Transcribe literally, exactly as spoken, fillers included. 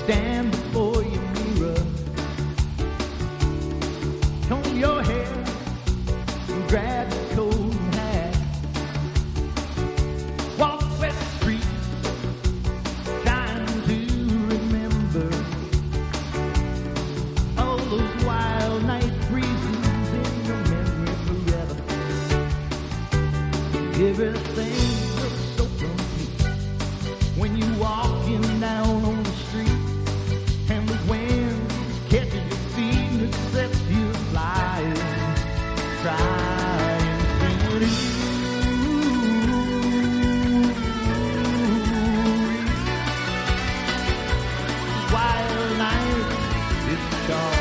stand before your mirror, comb your hair and grab your coat and hat, walk West Street trying to remember all those wild night breezes in your memory forever. Everything looks so complete when you walking down on the street and the wind catches your feet and it sets you flying, trying to wild night, it's gone.